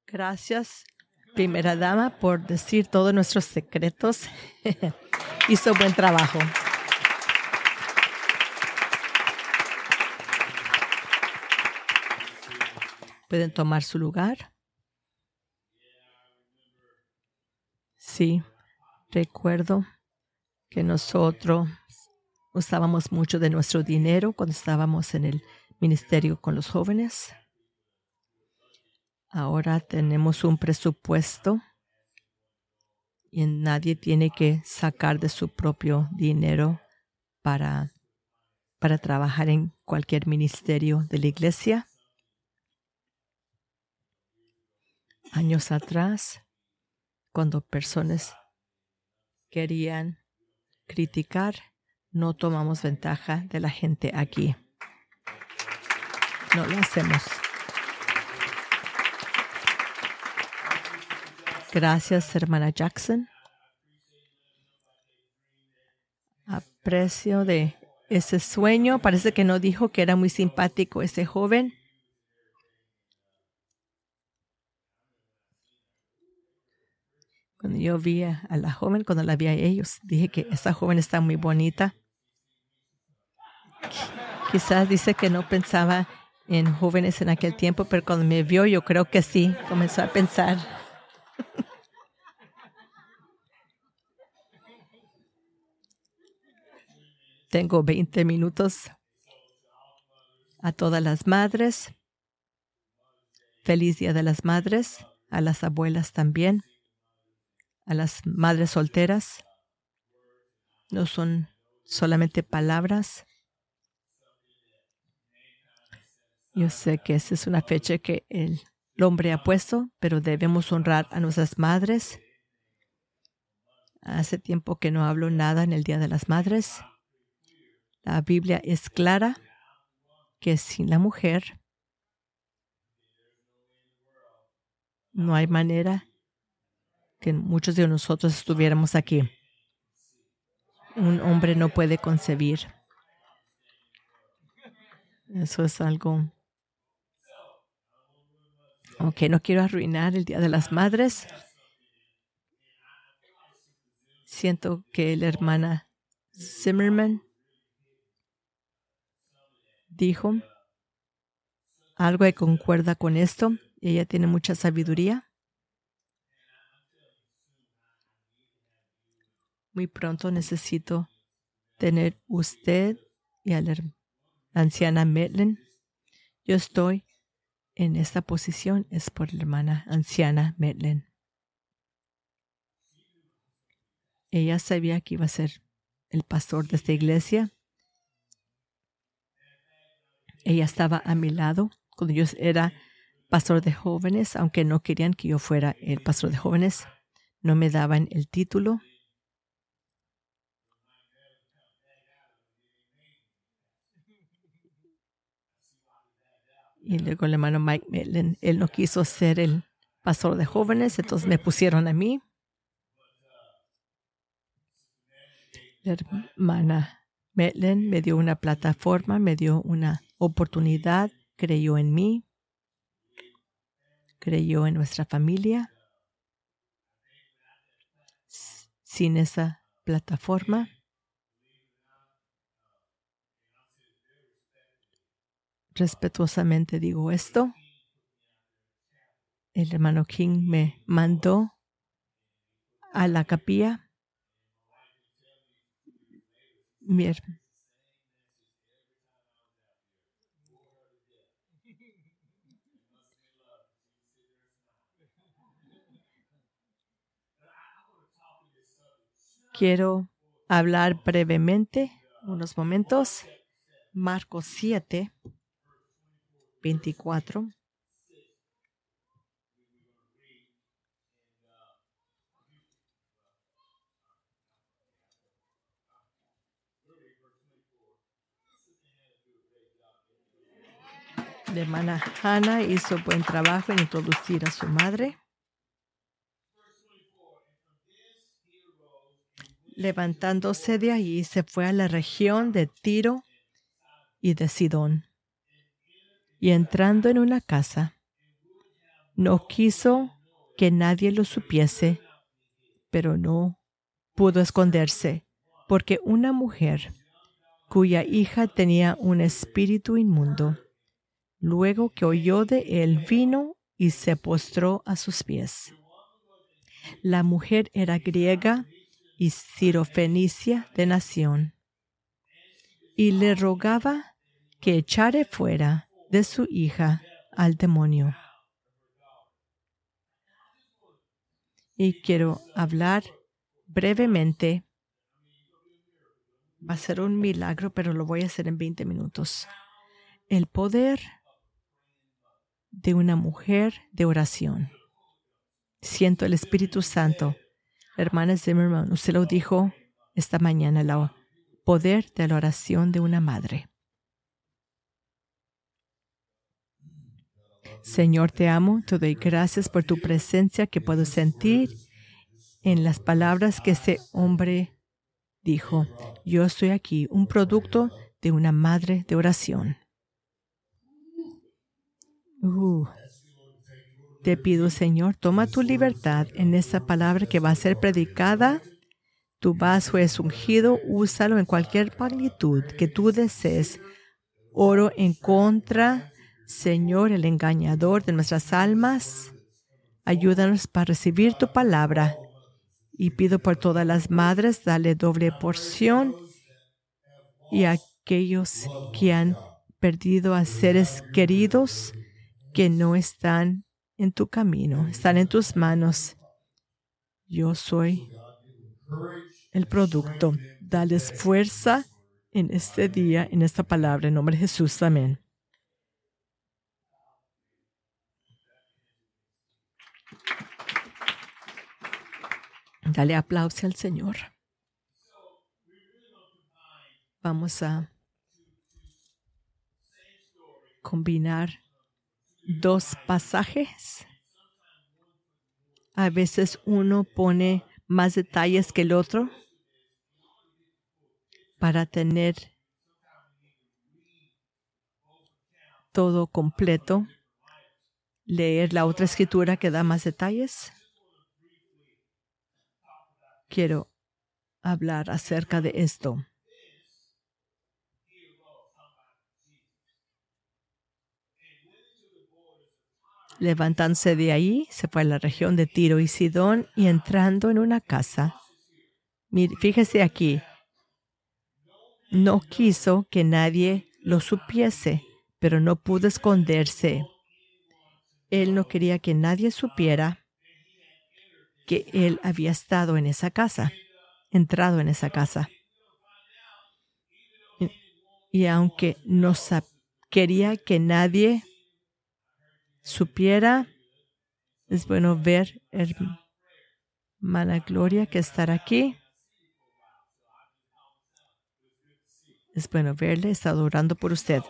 Gracias, primera dama, por decir todos nuestros secretos. Hizo buen trabajo. ¿Pueden tomar su lugar? Sí, recuerdo que nosotros usábamos mucho de nuestro dinero cuando estábamos en el ministerio con los jóvenes. Ahora tenemos un presupuesto y nadie tiene que sacar de su propio dinero para trabajar en cualquier ministerio de la iglesia. Años atrás, cuando personas querían criticar, no tomamos ventaja de la gente aquí. No lo hacemos. Gracias, hermana Jackson. Aprecio de ese sueño. Parece que no dijo que era muy simpático ese joven. Cuando yo vi a la joven, cuando la vi a ellos, dije que esa joven está muy bonita. Quizás dice que no pensaba en jóvenes en aquel tiempo, pero cuando me vio, yo creo que sí, comenzó a pensar. Tengo 20 minutos. A todas las madres, feliz Día de las Madres, a las abuelas también, a las madres solteras. No son solamente palabras. Yo sé que esa es una fecha que el hombre ha puesto, pero debemos honrar a nuestras madres. Hace tiempo que no hablo nada en el Día de las Madres. La Biblia es clara que sin la mujer no hay manera que muchos de nosotros estuviéramos aquí. Un hombre no puede concebir. Eso es algo. Ok, no quiero arruinar el Día de las Madres. Siento que la hermana Zimmerman dijo algo que concuerda con esto. Ella tiene mucha sabiduría. Muy pronto necesito tener usted y a la anciana Medlin. Yo estoy en esta posición, es por la hermana anciana Medlin. Ella sabía que iba a ser el pastor de esta iglesia. Ella estaba a mi lado cuando yo era pastor de jóvenes, aunque no querían que yo fuera el pastor de jóvenes. No me daban el título. Y luego el hermano Mike Medlin, él no quiso ser el pastor de jóvenes, entonces me pusieron a mí. La hermana Medlin me dio una plataforma, me dio una oportunidad, creyó en mí, creyó en nuestra familia. Sin esa plataforma, respetuosamente digo esto, el hermano King me mandó a la capilla. Quiero hablar brevemente, unos momentos. Marcos 7, 24. La hermana Hannah hizo buen trabajo en introducir a su madre. Levantándose de allí, se fue a la región de Tiro y de Sidón. Y entrando en una casa, No quiso que nadie lo supiese, pero no pudo esconderse, porque una mujer cuya hija tenía un espíritu inmundo, luego que oyó de él, vino y se postró a sus pies. La mujer era griega y sirofenicia de nación, y le rogaba que echare fuera de su hija al demonio. Y quiero hablar brevemente. Va a ser un milagro, pero lo voy a hacer en 20 minutos. El poder de una mujer de oración. Siento el Espíritu Santo. Hermana Zimmerman, usted lo dijo esta mañana, el poder de la oración de una madre. Señor, te amo, te doy gracias por tu presencia que puedo sentir en las palabras que ese hombre dijo. Yo estoy aquí, un producto de una madre de oración. Te pido, Señor, toma tu libertad en esta palabra que va a ser predicada. Tu vaso es ungido, úsalo en cualquier magnitud que tú desees. Oro en contra, Señor, el engañador de nuestras almas. Ayúdanos para recibir tu palabra. Y pido por todas las madres, dale doble porción. Y a aquellos que han perdido a seres queridos, que no están en tu camino, están en tus manos. Yo soy el producto. Dales fuerza en este día, en esta palabra, en nombre de Jesús. Amén. Dale aplauso al Señor. Vamos a combinar dos pasajes. A veces uno pone más detalles que el otro para tener todo completo. Leer la otra escritura que da más detalles. Quiero hablar acerca de esto. Levantándose de ahí, se fue a la región de Tiro y Sidón y entrando en una casa. Fíjese aquí, no quiso que nadie lo supiese, pero no pudo esconderse. Él no quería que nadie supiera que él había estado en esa casa, entrado en esa casa. Y aunque no quería que nadie supiera, es bueno ver, hermana Gloria, que estará aquí. Es bueno verle, he estado orando por usted.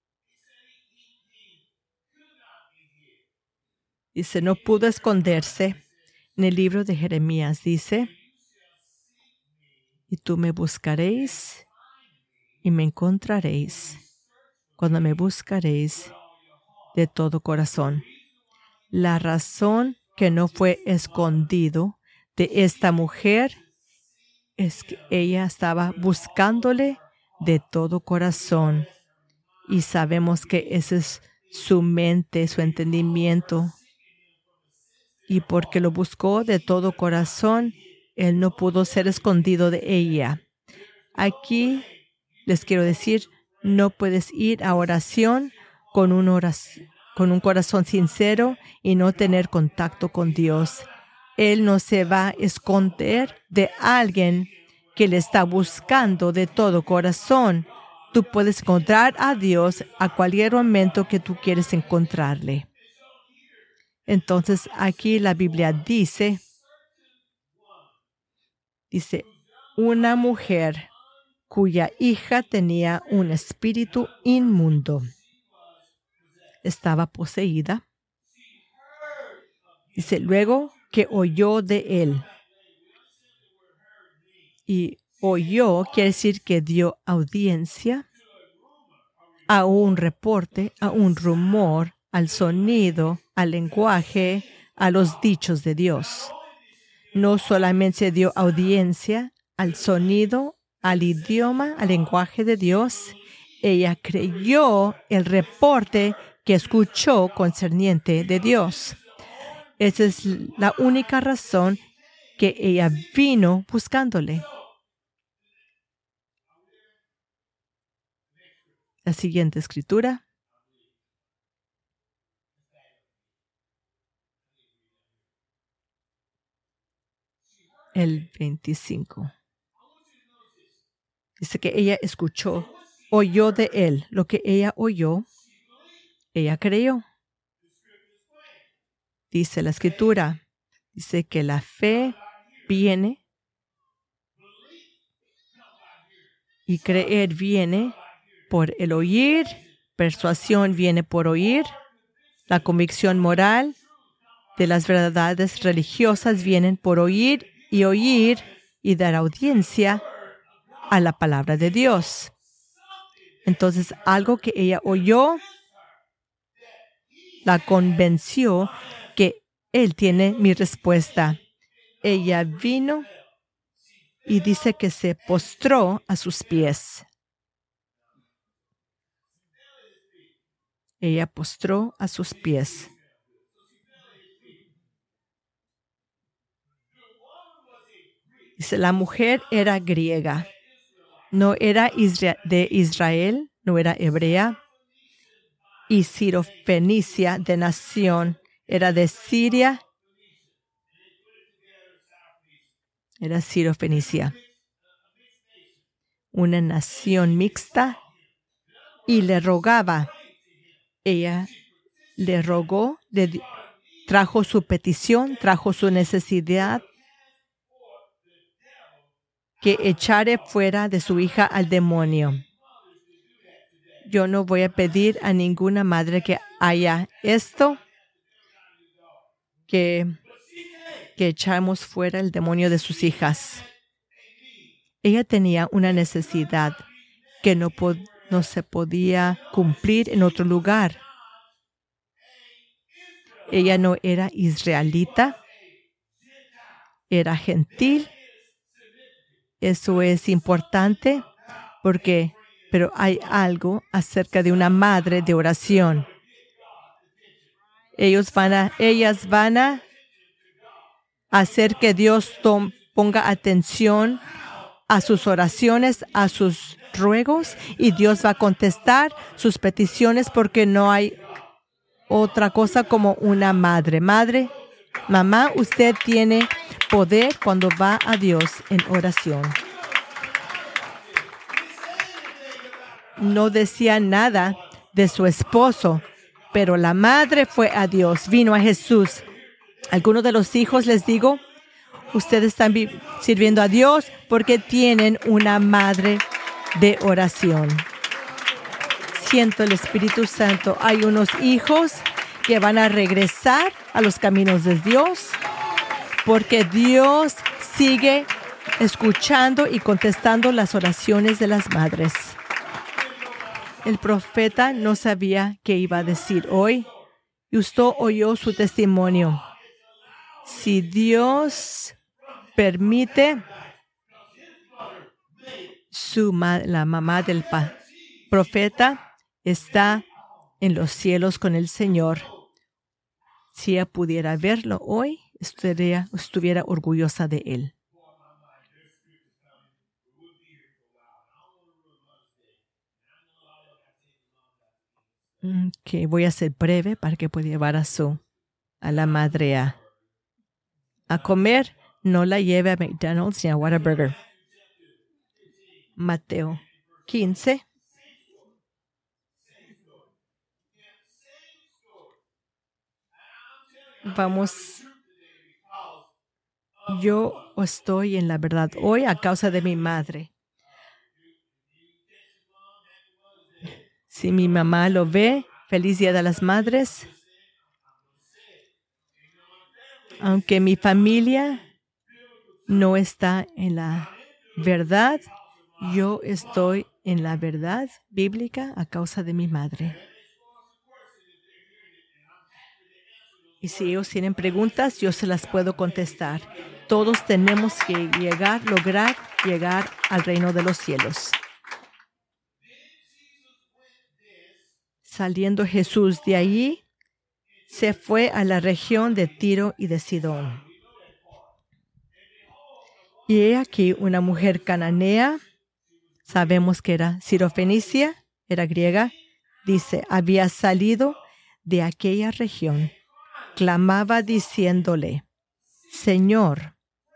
Dice, no pudo esconderse. En el libro de Jeremías dice, y tú me buscaréis y me encontraréis cuando me buscaréis de todo corazón. La razón que no fue escondido de esta mujer es que ella estaba buscándole de todo corazón. Y sabemos que ese es su mente, su entendimiento. Y porque lo buscó de todo corazón, él no pudo ser escondido de ella. Aquí les quiero decir, no puedes ir a oración con un corazón sincero y no tener contacto con Dios. Él no se va a esconder de alguien que le está buscando de todo corazón. Tú puedes encontrar a Dios a cualquier momento que tú quieres encontrarle. Entonces, aquí la Biblia dice, una mujer cuya hija tenía un espíritu inmundo. Estaba poseída. Dice, luego que oyó de él. Y oyó quiere decir que dio audiencia a un reporte, a un rumor al sonido, al lenguaje, a los dichos de Dios. No solamente se dio audiencia al sonido, al idioma, al lenguaje de Dios. Ella creyó el reporte que escuchó concerniente de Dios. Esa es la única razón que ella vino buscándole. La siguiente escritura. El 25. Dice que ella escuchó, oyó de él. Lo que ella oyó, ella creyó. Dice la escritura, dice que la fe viene y creer viene por el oír, persuasión viene por oír, la convicción moral de las verdades religiosas vienen por oír y dar audiencia a la palabra de Dios. Entonces, algo que ella oyó la convenció que Él tiene mi respuesta. Ella vino y dice que se postró a sus pies. Ella postró a sus pies. Dice, la mujer era griega, no era de Israel, no era hebrea, y sirofenicia de nación, era de Siria, era sirofenicia, una nación mixta, y le rogaba. Ella le rogó, trajo su petición, trajo su necesidad, que echare fuera de su hija al demonio. Yo no voy a pedir a ninguna madre que haya esto, que echamos fuera el demonio de sus hijas. Ella tenía una necesidad que no se podía cumplir en otro lugar. Ella no era israelita, era gentil. Eso es importante pero hay algo acerca de una madre de oración. Ellas van a hacer que Dios ponga atención a sus oraciones, a sus ruegos, y Dios va a contestar sus peticiones porque no hay otra cosa como una madre. Mamá, usted tiene poder cuando va a Dios en oración. No decía nada de su esposo, pero la madre fue a Dios, vino a Jesús. Algunos de los hijos, les digo, ustedes están sirviendo a Dios porque tienen una madre de oración. Siento el Espíritu Santo. Hay unos hijos que van a regresar a los caminos de Dios porque Dios sigue escuchando y contestando las oraciones de las madres. El profeta no sabía qué iba a decir hoy y usted oyó su testimonio. Si Dios permite, la mamá del profeta está en los cielos con el Señor. Si ella pudiera verlo hoy, estuviera orgullosa de él. Que voy a ser breve para que pueda llevar a la madre a comer. No la lleve a McDonald's ni a Whataburger. Mateo 15. Vamos. Yo estoy en la verdad hoy a causa de mi madre. Si mi mamá lo ve, feliz Día de las Madres. Aunque mi familia no está en la verdad, yo estoy en la verdad bíblica a causa de mi madre. Y si ellos tienen preguntas, yo se las puedo contestar. Todos tenemos que lograr llegar al reino de los cielos. Saliendo Jesús de allí, se fue a la región de Tiro y de Sidón. Y he aquí una mujer cananea, sabemos que era sirofenicia, era griega, dice, había salido de aquella región, clamaba diciéndole, Señor,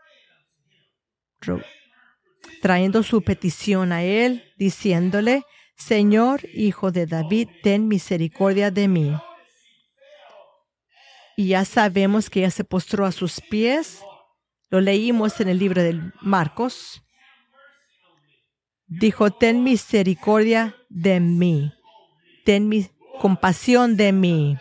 trayendo su petición a él, diciéndole, Señor, hijo de David, ten misericordia de mí. Y ya sabemos que ella se postró a sus pies. Lo leímos en el libro de Marcos. Dijo, ten misericordia de mí. Ten compasión de mí.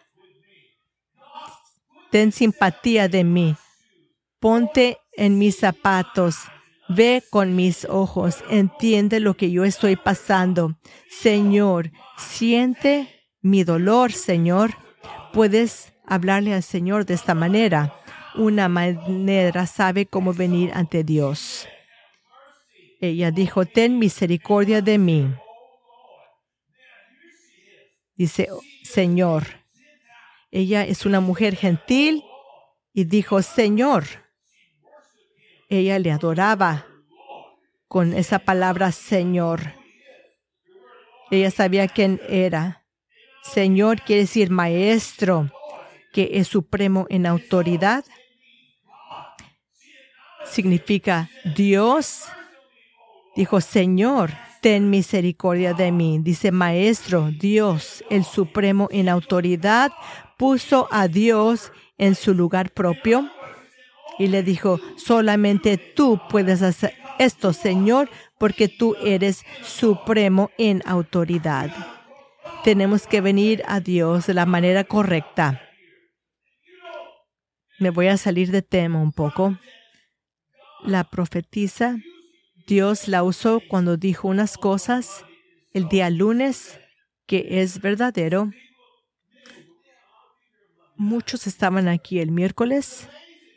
Ten simpatía de mí. Ponte en mis zapatos. Ve con mis ojos. Entiende lo que yo estoy pasando. Señor, siente mi dolor, Señor. Puedes hablarle al Señor de esta manera. Una manera sabe cómo venir ante Dios. Ella dijo, ten misericordia de mí. Dice, Señor. Ella es una mujer gentil y dijo, Señor. Ella le adoraba con esa palabra, Señor. Ella sabía quién era. Señor quiere decir maestro, que es supremo en autoridad. Significa Dios. Dijo, Señor, ten misericordia de mí. Dice, maestro, Dios, el supremo en autoridad, puso a Dios en su lugar propio. Y le dijo, solamente tú puedes hacer esto, Señor, porque tú eres supremo en autoridad. Tenemos que venir a Dios de la manera correcta. Me voy a salir de tema un poco. La profetisa, Dios la usó cuando dijo unas cosas el día lunes que es verdadero. Muchos estaban aquí el miércoles.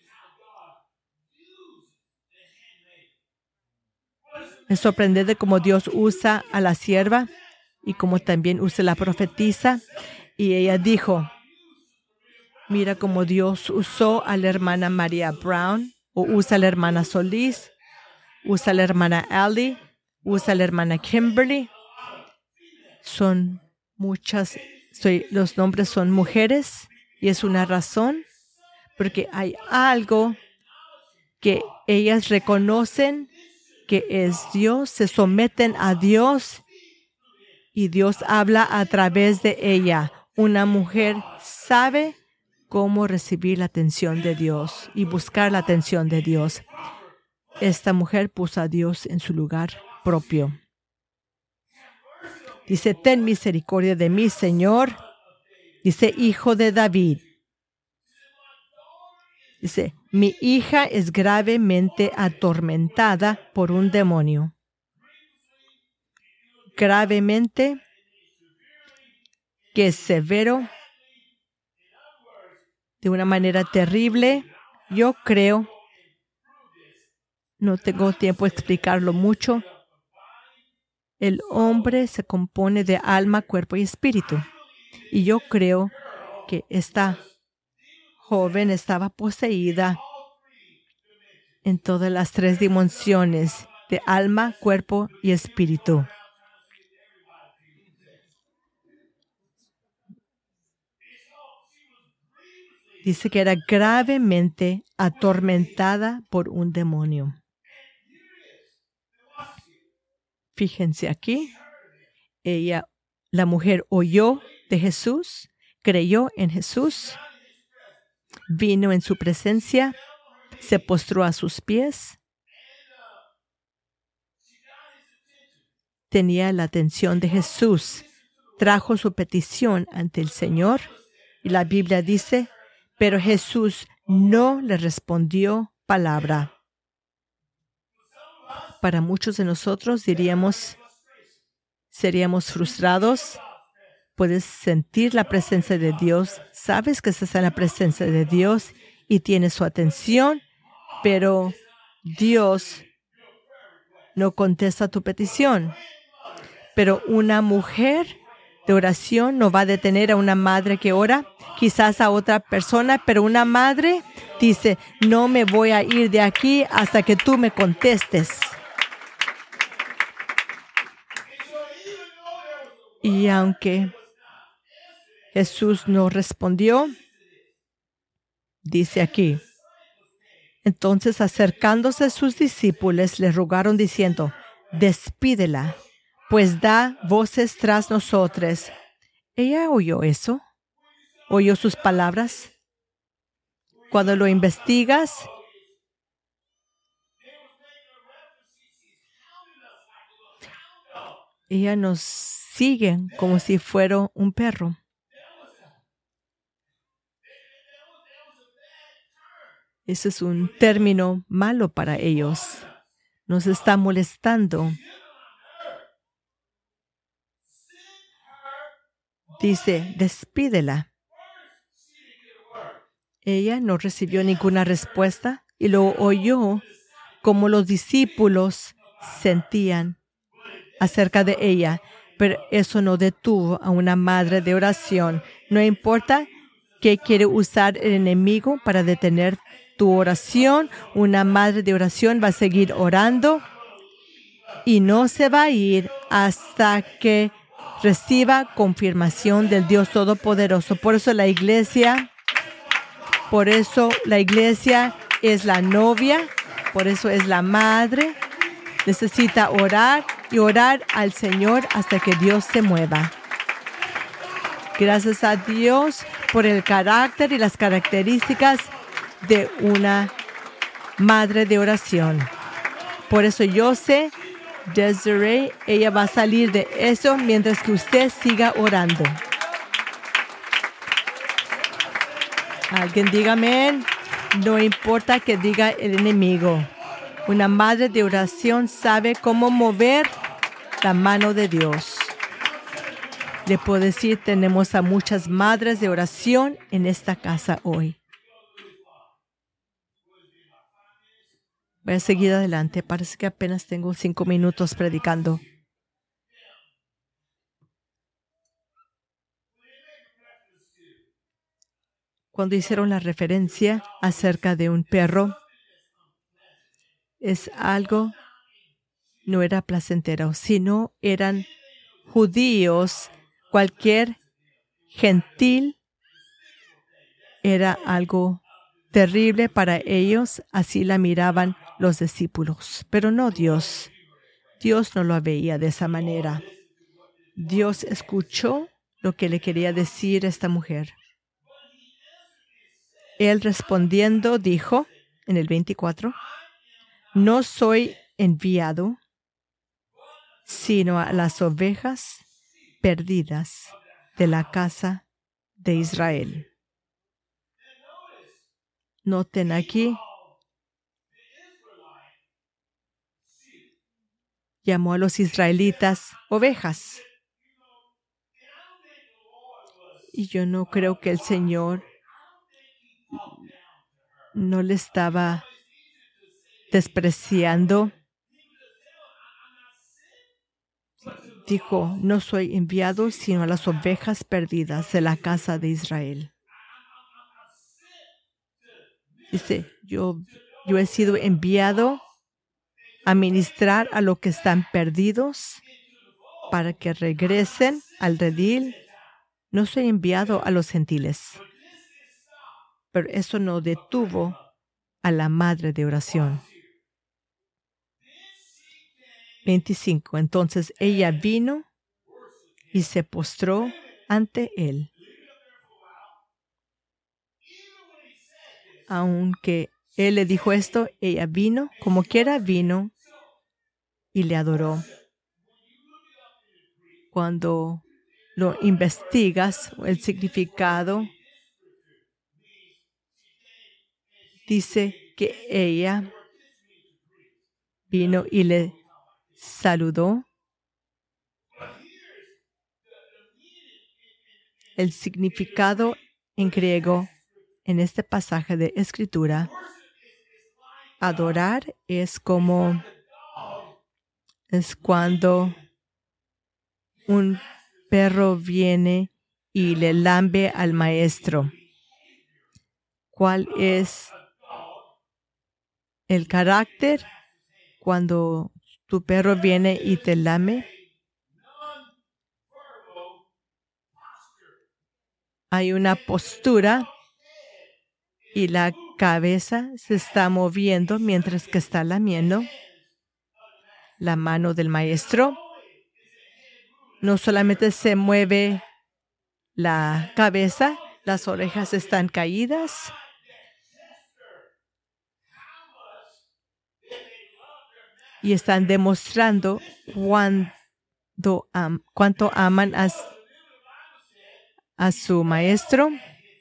Me sorprende de cómo Dios usa a la sierva y cómo también usa la profetisa. Y ella dijo, mira cómo Dios usó a la hermana María Brown, o usa a la hermana Solís, usa a la hermana Ali, usa a la hermana Kimberly. Son muchas, los nombres son mujeres y es una razón porque hay algo que ellas reconocen que es Dios, se someten a Dios y Dios habla a través de ella. Una mujer sabe cómo recibir la atención de Dios y buscar la atención de Dios. Esta mujer puso a Dios en su lugar propio. Dice, ten misericordia de mí, Señor. Dice, hijo de David. Dice, mi hija es gravemente atormentada por un demonio. Gravemente, que es severo, de una manera terrible. Yo creo, no tengo tiempo de explicarlo mucho. El hombre se compone de alma, cuerpo y espíritu. Y yo creo que esta joven estaba poseída en todas las tres dimensiones de alma, cuerpo y espíritu. Dice que era gravemente atormentada por un demonio. Fíjense aquí, la mujer oyó de Jesús, creyó en Jesús, vino en su presencia, se postró a sus pies, tenía la atención de Jesús, trajo su petición ante el Señor y la Biblia dice, pero Jesús no le respondió palabra. Para muchos de nosotros seríamos frustrados puedes sentir la presencia de Dios, sabes que estás en la presencia de Dios y tienes su atención, pero Dios no contesta tu petición. Pero una mujer de oración no va a detener a una madre que ora, quizás a otra persona, pero una madre dice, no me voy a ir de aquí hasta que tú me contestes. Y aunque Jesús no respondió, dice aquí, entonces acercándose a sus discípulos, le rogaron diciendo, despídela, pues da voces tras nosotros. Ella oyó eso, oyó sus palabras. Cuando lo investigas, ella nos sigue como si fuera un perro. Ese es un término malo para ellos. Nos está molestando. Dice, despídela. Ella no recibió ninguna respuesta y lo oyó como los discípulos sentían acerca de ella. Pero eso no detuvo a una madre de oración. No importa qué quiere usar el enemigo para detener tu oración, una madre de oración va a seguir orando y no se va a ir hasta que reciba confirmación del Dios Todopoderoso. Por eso la iglesia es la novia, por eso es la madre. Necesita orar y orar al Señor hasta que Dios se mueva. Gracias a Dios por el carácter y las características de una madre de oración. Por eso yo sé, Desiree, ella va a salir de eso mientras que usted siga orando. Alguien diga amén. No importa que diga el enemigo. Una madre de oración sabe cómo mover la mano de Dios. Le puedo decir, tenemos a muchas madres de oración en esta casa hoy. Voy a seguir adelante. Parece que apenas tengo 5 minutos predicando. Cuando hicieron la referencia acerca de un perro, es algo, no era placentero, sino eran judíos, cualquier gentil era algo terrible para ellos, así la miraban los discípulos, pero no Dios. Dios no lo veía de esa manera. Dios escuchó lo que le quería decir esta mujer. Él respondiendo dijo, en el 24, no soy enviado, sino a las ovejas perdidas de la casa de Israel. Noten aquí, llamó a los israelitas ovejas. Y yo no creo que el Señor no le estaba despreciando. Dijo, no soy enviado sino a las ovejas perdidas de la casa de Israel. Dice, yo he sido enviado a ministrar a los que están perdidos para que regresen al redil. No soy enviado a los gentiles. Pero eso no detuvo a la madre de oración. 25. Entonces ella vino y se postró ante él. Aunque él le dijo esto, ella vino, como quiera vino, y le adoró. Cuando lo investigas, el significado dice que ella vino y le saludó. el significado en griego en este pasaje de Escritura. Adorar es cuando un perro viene y le lambe al maestro. ¿Cuál es el carácter cuando tu perro viene y te lame? Hay una postura y la cabeza se está moviendo mientras que está lamiendo. La mano del maestro no solamente se mueve la cabeza, las orejas están caídas. Y están demostrando cuánto aman a su maestro.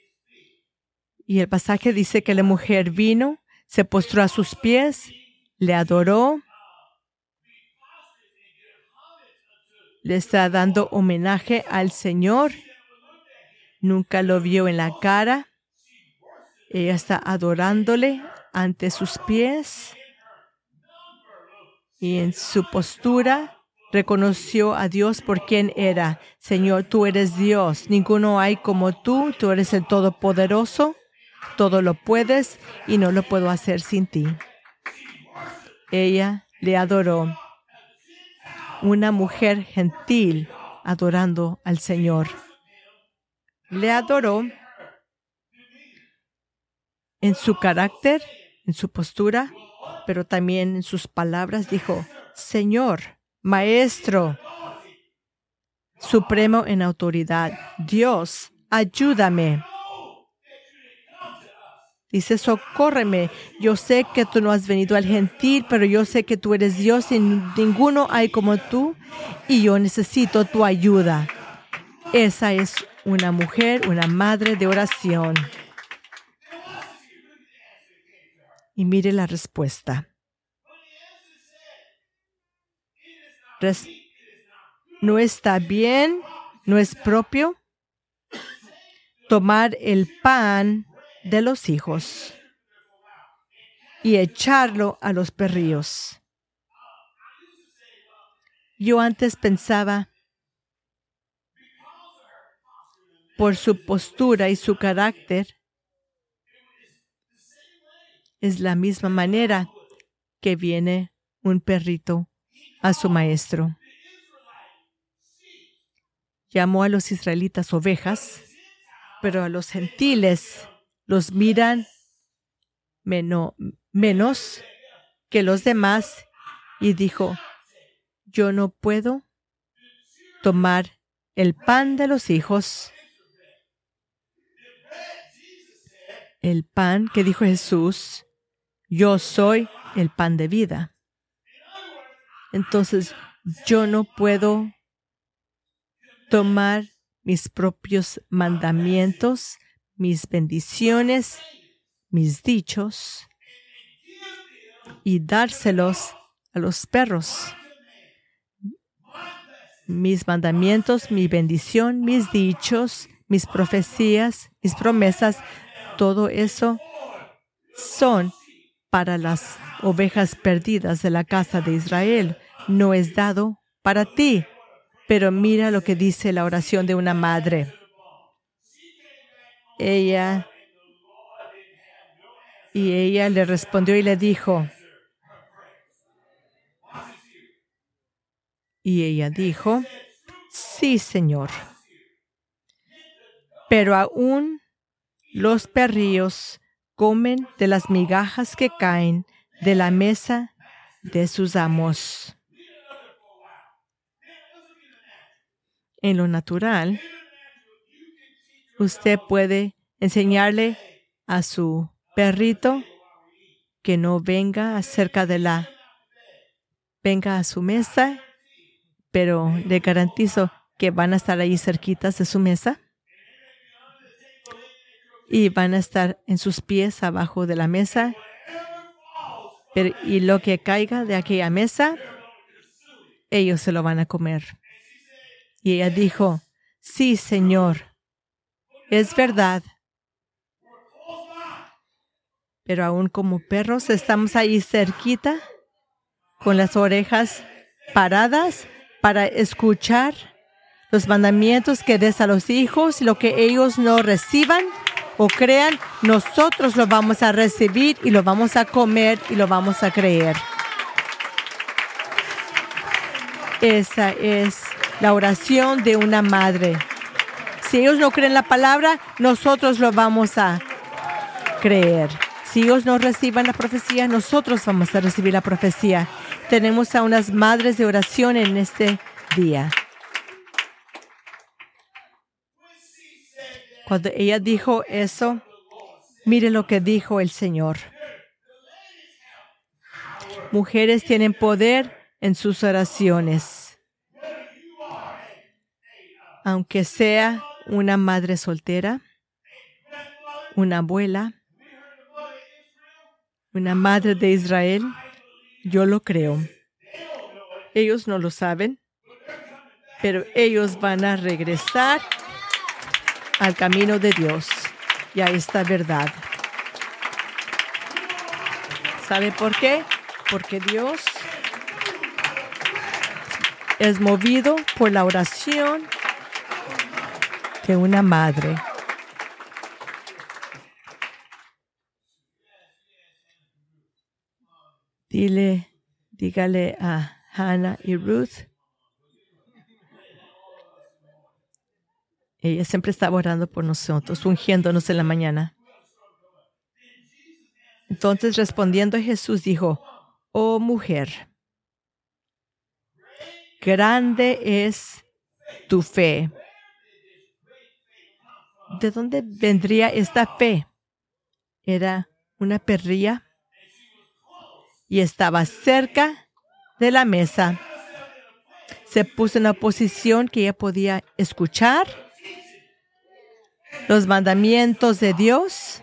Y el pasaje dice que la mujer vino, se postró a sus pies, le adoró, le está dando homenaje al Señor. Nunca lo vio en la cara. Ella está adorándole ante sus pies. Y en su postura reconoció a Dios por quien era. Señor, tú eres Dios. Ninguno hay como tú. Tú eres el Todopoderoso. Todo lo puedes y no lo puedo hacer sin ti. Ella le adoró. Una mujer gentil adorando al Señor. Le adoró en su carácter, en su postura, pero también en sus palabras. Dijo, Señor, Maestro, Supremo en autoridad, Dios, ayúdame. Dice, socórreme. Yo sé que tú no has venido al gentil, pero yo sé que tú eres Dios y ninguno hay como tú, y yo necesito tu ayuda. Esa es una mujer, una madre de oración. Y mire la respuesta. No está bien, no es propio tomar el pan de los hijos y echarlo a los perrillos. Yo antes pensaba, por su postura y su carácter, es la misma manera que viene un perrito a su maestro. Llamó a los israelitas ovejas, pero a los gentiles los miran menos que los demás, y dijo, yo no puedo tomar el pan de los hijos. El pan que dijo Jesús, yo soy el pan de vida. Entonces, yo no puedo tomar mis propios mandamientos, mis bendiciones, mis dichos, y dárselos a los perros. Mis mandamientos, mi bendición, mis dichos, mis profecías, mis promesas, todo eso son para las ovejas perdidas de la casa de Israel. No es dado para ti. Pero mira lo que dice la oración de una madre. Ella le respondió y le dijo, sí, Señor, pero aún los perrillos comen de las migajas que caen de la mesa de sus amos. En lo natural, usted puede enseñarle a su perrito que no venga a su mesa, pero le garantizo que van a estar ahí cerquitas de su mesa y van a estar en sus pies abajo de la mesa, y lo que caiga de aquella mesa, ellos se lo van a comer. Y ella dijo, sí, Señor, Es verdad. Pero aún como perros estamos ahí cerquita, con las orejas paradas para escuchar los mandamientos que des a los hijos. Lo que ellos no reciban o crean, nosotros lo vamos a recibir y lo vamos a comer y lo vamos a creer. Esa es la oración de una madre. Si ellos no creen la palabra, nosotros lo vamos a creer. Si ellos no reciban la profecía, nosotros vamos a recibir la profecía. Tenemos a unas madres de oración en este día. Cuando ella dijo eso, mire lo que dijo el Señor. Mujeres tienen poder en sus oraciones. Aunque sea una madre soltera, una abuela, una madre de Israel, yo lo creo. Ellos no lo saben, pero ellos van a regresar al camino de Dios y a esta verdad. ¿Sabe por qué? Porque Dios es movido por la oración de una madre. Dígale a Hannah y Ruth. Ella siempre estaba orando por nosotros, ungiéndonos en la mañana. Entonces, respondiendo Jesús, dijo: oh mujer, grande es tu fe. ¿De dónde vendría esta fe? Era una perrilla y estaba cerca de la mesa. Se puso en una posición que ella podía escuchar los mandamientos de Dios.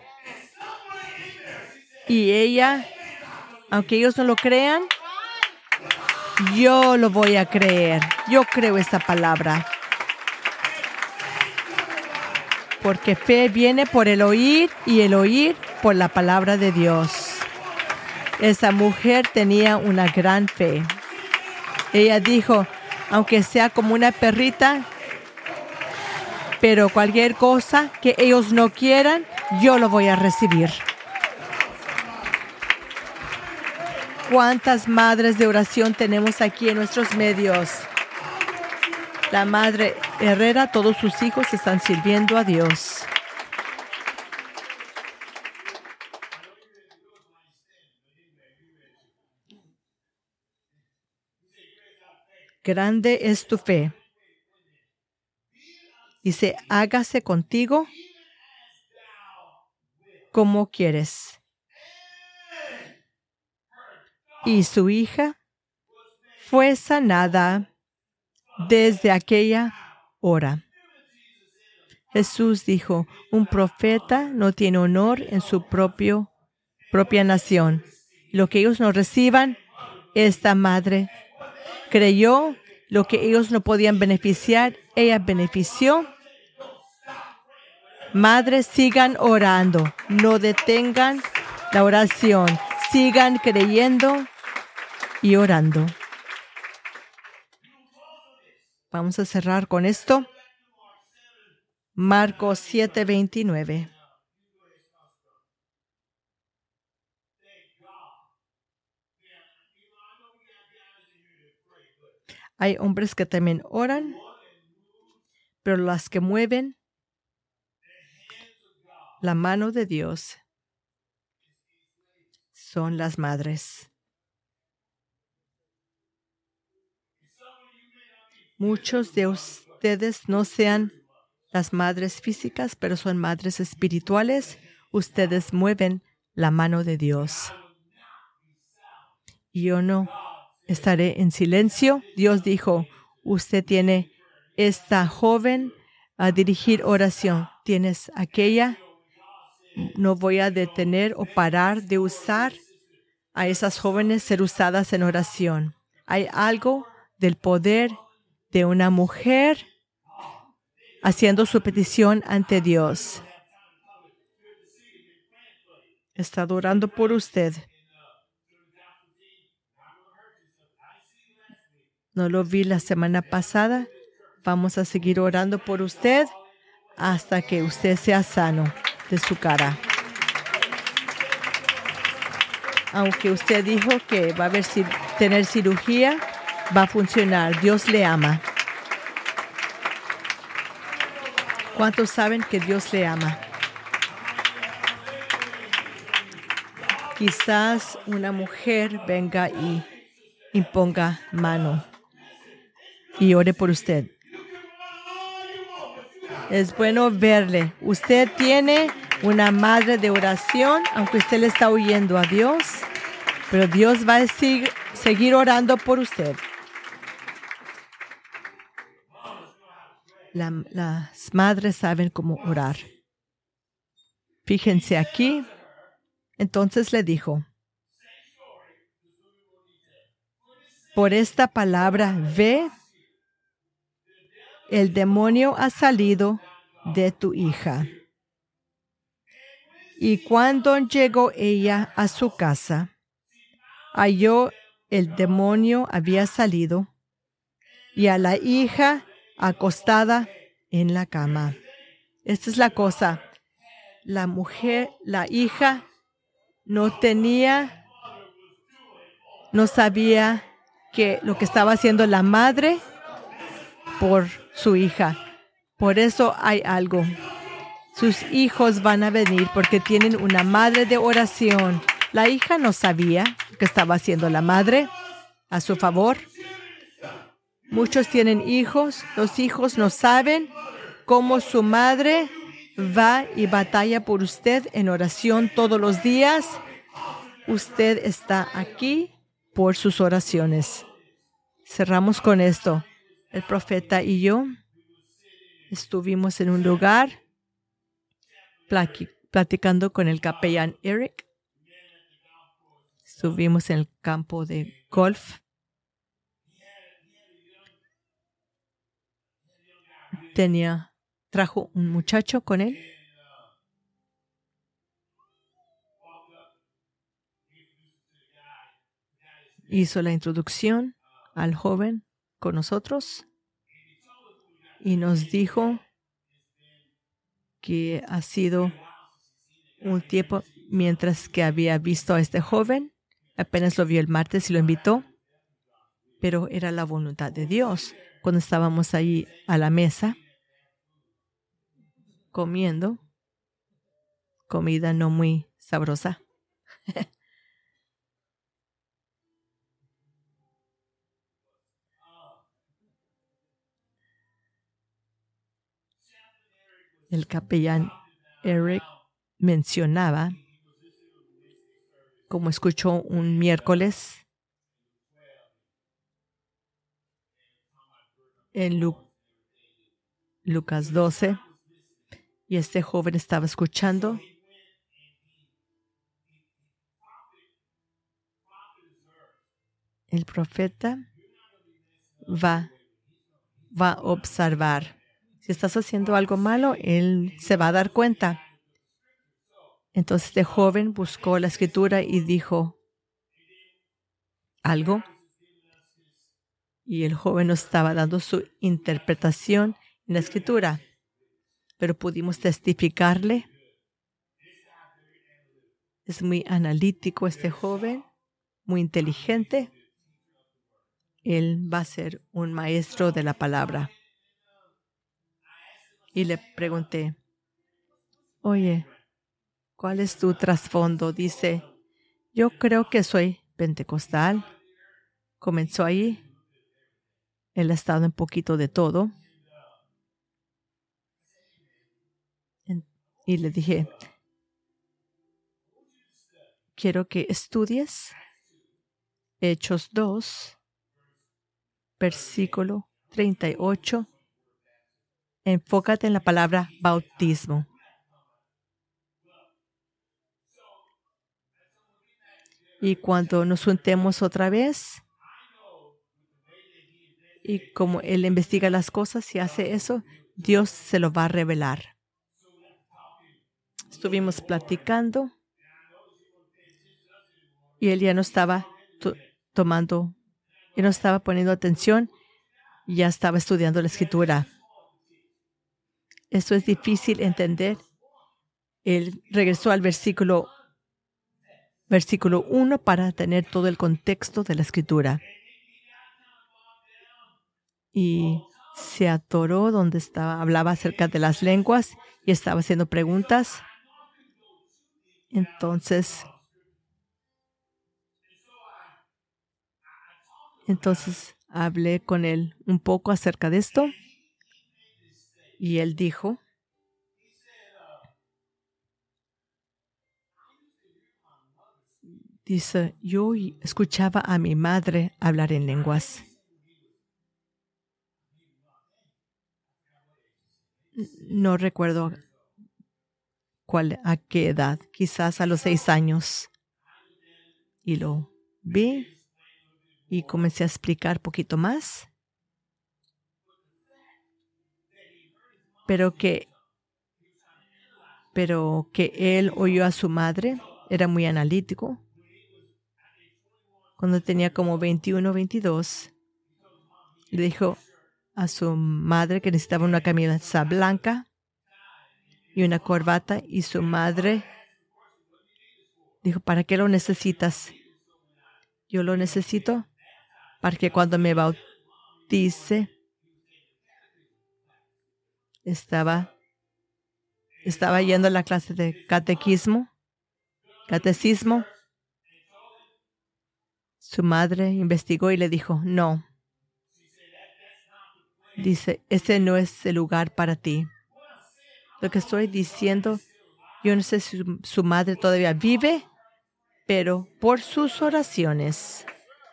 Y ella, aunque ellos no lo crean, yo lo voy a creer. Yo creo esta palabra. Porque fe viene por el oír y el oír por la palabra de Dios. Esa mujer tenía una gran fe. Ella dijo, aunque sea como una perrita, pero cualquier cosa que ellos no quieran, yo lo voy a recibir. ¿Cuántas madres de oración tenemos aquí en nuestros medios? La madre Herrera, todos sus hijos están sirviendo a Dios. Grande es tu fe. Dice, hágase contigo como quieres. Y su hija fue sanada desde aquella hora. Jesús dijo, un profeta no tiene honor en su propia nación. Lo que ellos no reciban, esta madre creyó. Lo que ellos no podían beneficiar, ella benefició. Madres, sigan orando. No detengan la oración. Sigan creyendo y orando. Vamos a cerrar con esto. Marcos 7:29. Hay hombres que también oran, pero las que mueven la mano de Dios son las madres. Muchos de ustedes no sean las madres físicas, pero son madres espirituales. Ustedes mueven la mano de Dios. Y yo no estaré en silencio. Dios dijo, usted tiene esta joven a dirigir oración. Tienes aquella. No voy a detener o parar de usar a esas jóvenes ser usadas en oración. Hay algo del poder de una mujer haciendo su petición ante Dios. He estado orando por usted. No lo vi la semana pasada. Vamos a seguir orando por usted hasta que usted sea sano de su cara. Aunque usted dijo que va a tener cirugía, va a funcionar. Dios le ama. ¿Cuántos saben que Dios le ama? Quizás una mujer venga y imponga mano y ore por usted. Es bueno verle. Usted tiene una madre de oración, aunque usted le está huyendo a Dios, pero Dios va a seguir orando por usted. Las madres saben cómo orar. Fíjense aquí. Entonces le dijo, por esta palabra, ve, el demonio ha salido de tu hija. Y cuando llegó ella a su casa, halló el demonio había salido y a la hija acostada en la cama. Esta es la cosa. La mujer, la hija, no sabía que lo que estaba haciendo la madre por su hija. Por eso hay algo. Sus hijos van a venir porque tienen una madre de oración. La hija no sabía lo que estaba haciendo la madre a su favor. Muchos tienen hijos. Los hijos no saben cómo su madre va y batalla por usted en oración todos los días. Usted está aquí por sus oraciones. Cerramos con esto. El profeta y yo estuvimos en un lugar platicando con el capellán Eric. Estuvimos en el campo de golf. Trajo un muchacho con él. Hizo la introducción al joven con nosotros y nos dijo que ha sido un tiempo mientras que había visto a este joven. Apenas lo vio el martes y lo invitó, pero era la voluntad de Dios. Cuando estábamos ahí a la mesa, comiendo comida no muy sabrosa. El capellán Eric mencionaba, como escuchó un miércoles en Lucas 12, y este joven estaba escuchando. El profeta va a observar. Si estás haciendo algo malo, él se va a dar cuenta. Entonces este joven buscó la escritura y dijo algo. Y el joven nos estaba dando su interpretación en la escritura. Pero pudimos testificarle. Es muy analítico este joven, muy inteligente. Él va a ser un maestro de la palabra. Y le pregunté, oye, ¿cuál es tu trasfondo? Dice, yo creo que soy pentecostal. Comenzó ahí. Él ha estado un poquito de todo. Y le dije, quiero que estudies Hechos 2, versículo 38. Enfócate en la palabra bautismo. Y cuando nos juntemos otra vez, y como él investiga las cosas y hace eso, Dios se lo va a revelar. Estuvimos platicando y él ya no estaba y no estaba poniendo atención, ya estaba estudiando la escritura. Esto es difícil entender. Él regresó al versículo 1 para tener todo el contexto de la escritura. Y se atoró donde estaba, hablaba acerca de las lenguas y estaba haciendo preguntas. Entonces hablé con él un poco acerca de esto y él dijo, yo escuchaba a mi madre hablar en lenguas. No recuerdo a qué edad, quizás a los 6 años. Y lo vi y comencé a explicar poquito más. Pero que él oyó a su madre, era muy analítico. Cuando tenía como 21 o 22, le dijo a su madre que necesitaba una camisa blanca y una corbata, y su madre dijo, ¿para qué lo necesitas? Yo lo necesito para que cuando me bautice, estaba yendo a la clase de catecismo. Su madre investigó y le dijo, no. Dice, ese no es el lugar para ti. Lo que estoy diciendo, yo no sé si su madre todavía vive, pero por sus oraciones,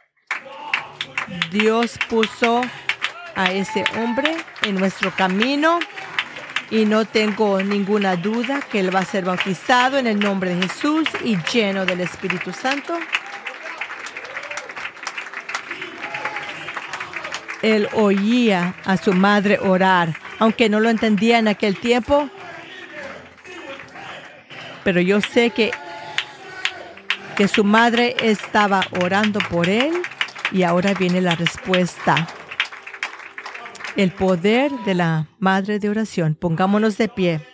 Dios puso a ese hombre en nuestro camino y no tengo ninguna duda que él va a ser bautizado en el nombre de Jesús y lleno del Espíritu Santo. Él oía a su madre orar, aunque no lo entendía en aquel tiempo. Pero yo sé que su madre estaba orando por él y ahora viene la respuesta. El poder de la madre de oración. Pongámonos de pie.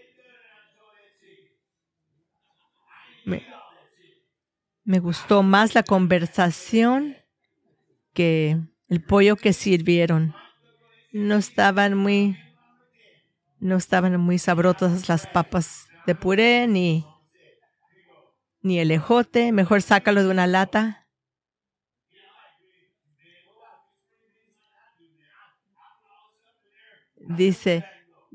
Me gustó más la conversación que el pollo que sirvieron. No estaban muy sabrosas las papas de puré ni el ejote. Mejor sácalo de una lata. Dice,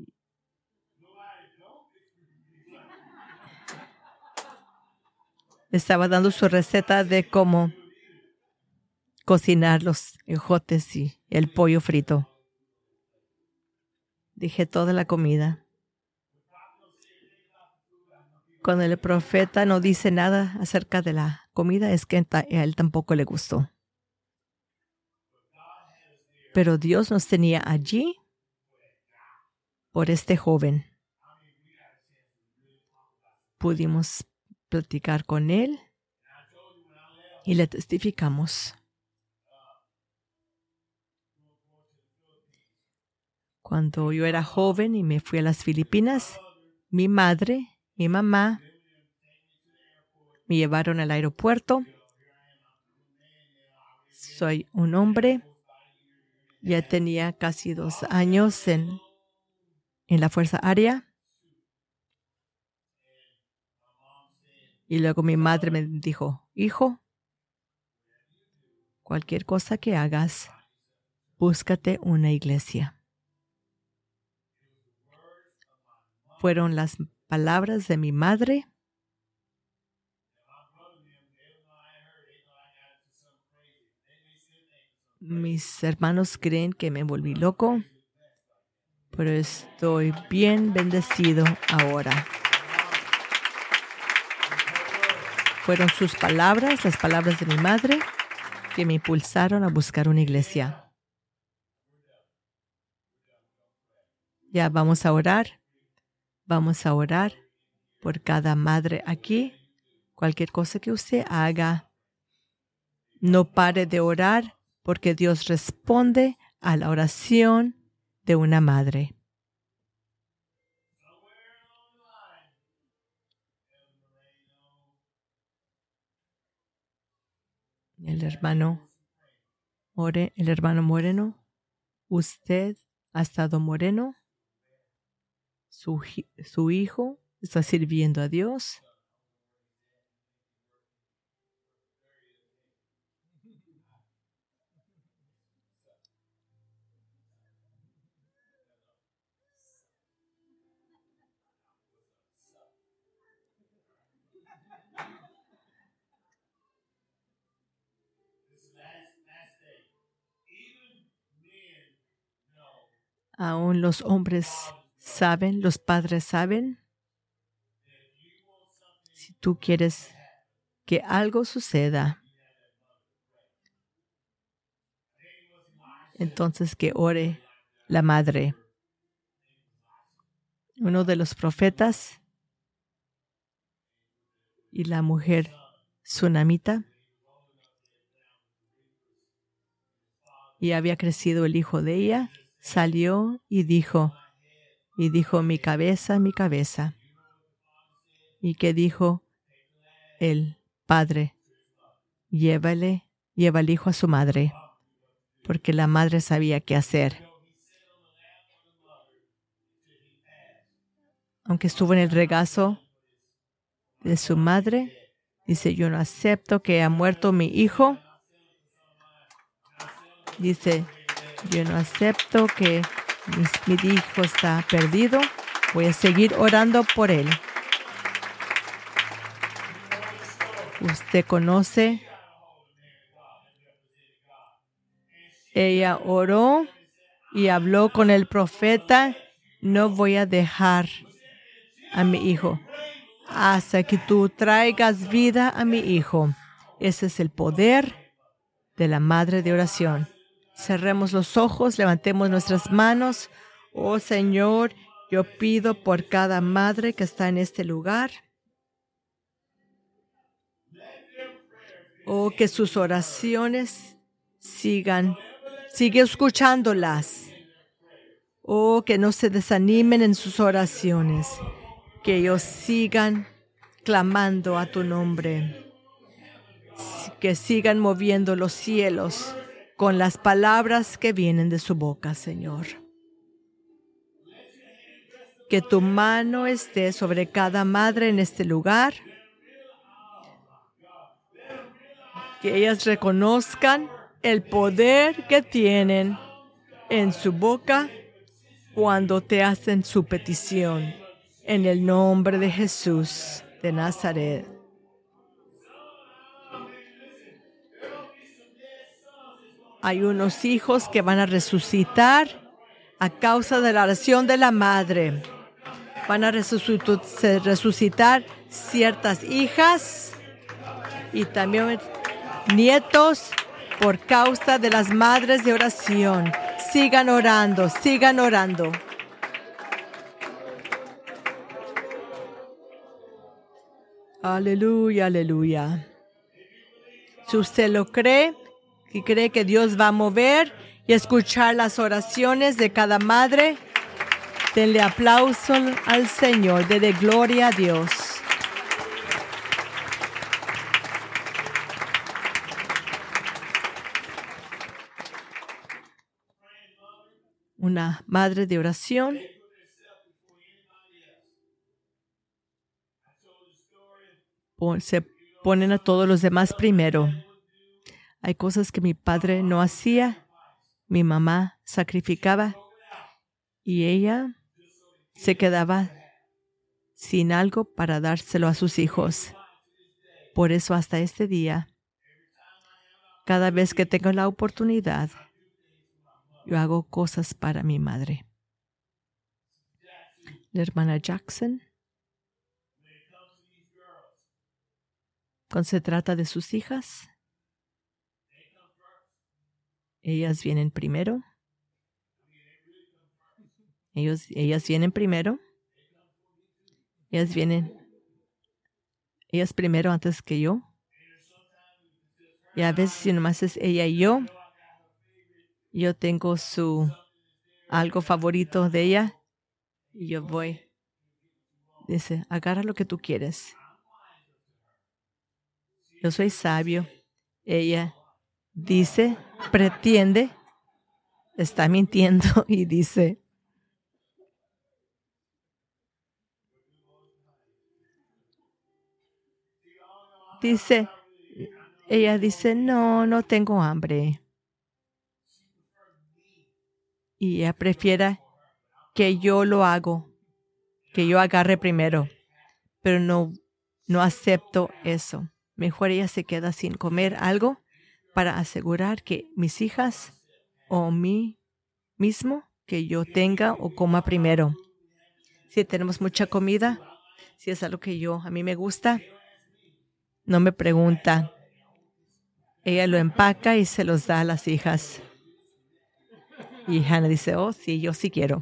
estaba dando su receta de cómo cocinar los ejotes y el pollo frito. Dije toda la comida. Cuando el profeta no dice nada acerca de la comida, es que a él tampoco le gustó. Pero Dios nos tenía allí por este joven. Pudimos platicar con él y le testificamos. Cuando yo era joven y me fui a las Filipinas, mi madre, mi mamá, me llevaron al aeropuerto. Soy un hombre. Ya tenía casi 2 años en la Fuerza Aérea. Y luego mi madre me dijo, hijo, cualquier cosa que hagas, búscate una iglesia. Fueron las palabras de mi madre. Mis hermanos creen que me volví loco, pero estoy bien bendecido ahora. Fueron sus palabras, las palabras de mi madre, que me impulsaron a buscar una iglesia. Ya vamos a orar. Vamos a orar por cada madre aquí. Cualquier cosa que usted haga, no pare de orar porque Dios responde a la oración de una madre. El hermano Moreno, usted ha estado moreno. Su hijo está sirviendo a Dios. Aún los hombres saben, los padres saben. Si tú quieres que algo suceda, entonces que ore la madre. Uno de los profetas y la mujer sunamita, y había crecido el hijo de ella, salió y dijo, mi cabeza, mi cabeza. ¿Y qué dijo el padre? Lleva el hijo a su madre, porque la madre sabía qué hacer. Aunque estuvo en el regazo de su madre, dice, yo no acepto que haya muerto mi hijo. Dice, yo no acepto que mi hijo está perdido. Voy a seguir orando por él. Usted conoce. Ella oró y habló con el profeta. No voy a dejar a mi hijo hasta que tú traigas vida a mi hijo. Ese es el poder de la madre de oración. Cerremos los ojos, levantemos nuestras manos. Oh Señor, yo pido por cada madre que está en este lugar. Oh, que sus oraciones sigue escuchándolas. Oh, que no se desanimen en sus oraciones. Que ellos sigan clamando a tu nombre. Que sigan moviendo los cielos con las palabras que vienen de su boca, Señor. Que tu mano esté sobre cada madre en este lugar. Que ellas reconozcan el poder que tienen en su boca cuando te hacen su petición. En el nombre de Jesús de Nazaret. Hay unos hijos que van a resucitar a causa de la oración de la madre. Van a resucitar ciertas hijas y también nietos por causa de las madres de oración. Sigan orando, sigan orando. Aleluya, aleluya. Si usted lo cree, y cree que Dios va a mover y escuchar las oraciones de cada madre, denle aplauso al Señor, denle gloria a Dios. Una madre de oración se ponen a todos los demás primero. Hay cosas que mi padre no hacía, mi mamá sacrificaba y ella se quedaba sin algo para dárselo a sus hijos. Por eso hasta este día, cada vez que tengo la oportunidad, yo hago cosas para mi madre. La hermana Jackson, cuando se trata de sus hijas, ellas vienen primero. Ellas vienen primero. Ellas primero antes que yo. Y a veces si nomás es ella y yo tengo algo favorito de ella. Y yo voy. Dice, agarra lo que tú quieres. Yo soy sabio. Ella dice, pretende, está mintiendo y dice, ella dice, no tengo hambre. Y ella prefiere que yo lo hago, que yo agarre primero. Pero no acepto eso. Mejor ella se queda sin comer algo para asegurar que mis hijas o mí mismo, que yo tenga o coma primero. Si tenemos mucha comida, si es algo que a mí me gusta, no me pregunta. Ella lo empaca y se los da a las hijas. Y Hannah dice, oh, sí, yo sí quiero.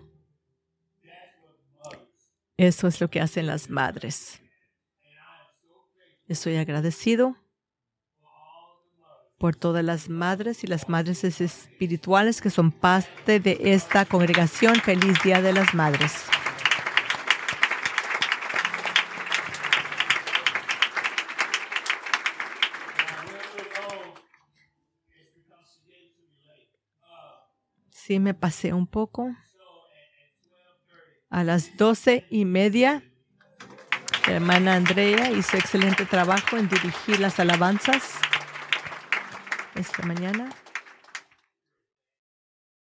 Eso es lo que hacen las madres. Estoy agradecido por todas las madres y las madres espirituales que son parte de esta congregación. Feliz Día de las Madres. Sí, me pasé un poco. A las 12:30, la hermana Andrea hizo excelente trabajo en dirigir las alabanzas esta mañana.